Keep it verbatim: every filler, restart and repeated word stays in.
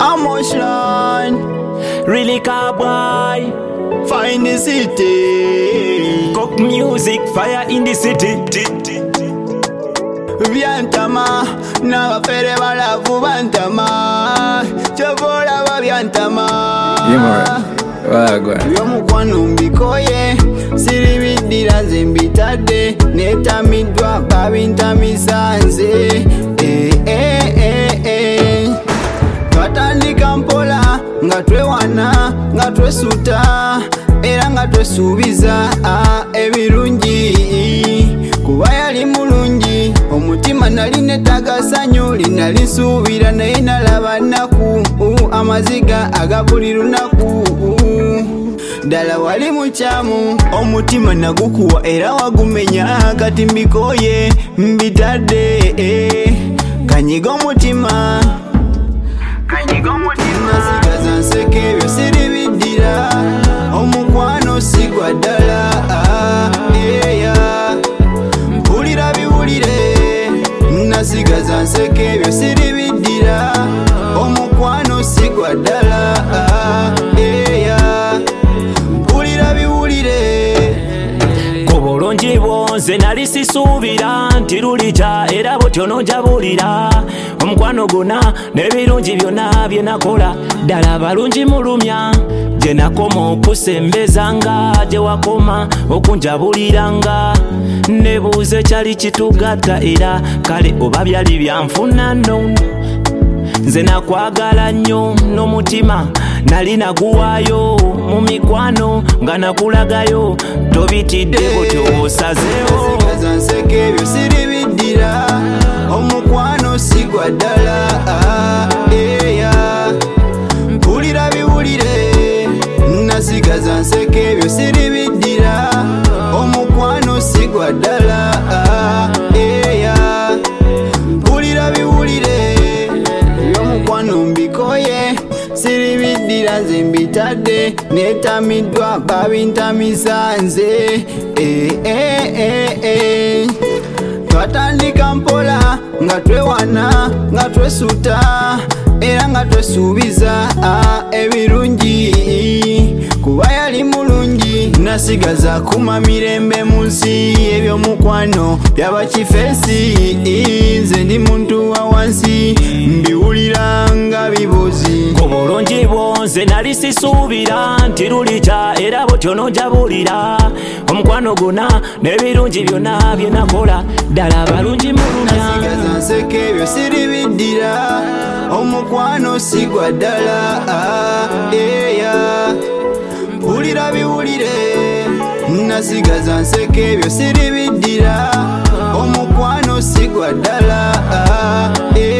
Emotion, Really cowboy. find the city. Cook music, fire in the city. Byantama, n'abafere balavu bantama. Chovola ba byantama. Wagwa. Byomukwano mbikoye, siribiddira nze mbitadde, netamidwa babintamisa nze. Eh, eh, eh, eh. Twatandika mpola nga twewana nga twesuta era nga twesuubiza ah, ebirungi kuba yali mulungi omutima nali netagasanyu linalisuubira naye nalaba nnaku uh, amaziga aga buli lunaku uh, ddala wali mukyamu omutima nagukuwa era wagumenya kati mbikoye mbitadde eh, kanyiga omutima nasigaza nseka ebyo siribiddira omukwano sigwa ddala eya mpulira biwulire nasigaza nseka ebyo siribiddira omukwano sigwa ddala eya mpulira biwulire Ku bulungi bwonze nali sisuubira nti lulica era butyo nonjabulira omukwano guna n'ebirungi byonna bye nakola ddala abalungi mulumya gye nakoma okusembezanga gye wakoma okunjabuliranga nebuuze kyali kitugatta era kale oba byali byanfuna nno nze nakwagala nnyo n'omutima nali naguwaayo mu mikwano nga nakulagayo tobitidde butyo osazeewo nasigaza nseka ebyo siribiddira omukwano sigwa ddala eya mpulira biwulire nasigaza nseka ebyo siribiddira omukwano sigwa ddala eya mpulira biwulire ebyomukwano mbikoye siribiddira nze mbitadde netamiddwa babintamisa nze eh, eh, eh, eh. Twatandika mpola nga twewana nga twesuta era nga twesuubiza ah, ebirungi kuba yali mulungi nasigaza kuma mirembe mu nsi ebyomukwano byaba kifeesi nze ndi muntu wa wansi mbiwulira nga bibuzi Ku bulungi bwonze nali sisuubira nti lulica era butyo nonjabulira omukwano guna n'ebirungi byonna bye nakola ddala abalungi mulumya nasigaza nseka ebyo siribiddira omukwano sigwa ddala eya mpulira biwulire nasigaza nseka ebyo siribiddira omukwano sigwa ddala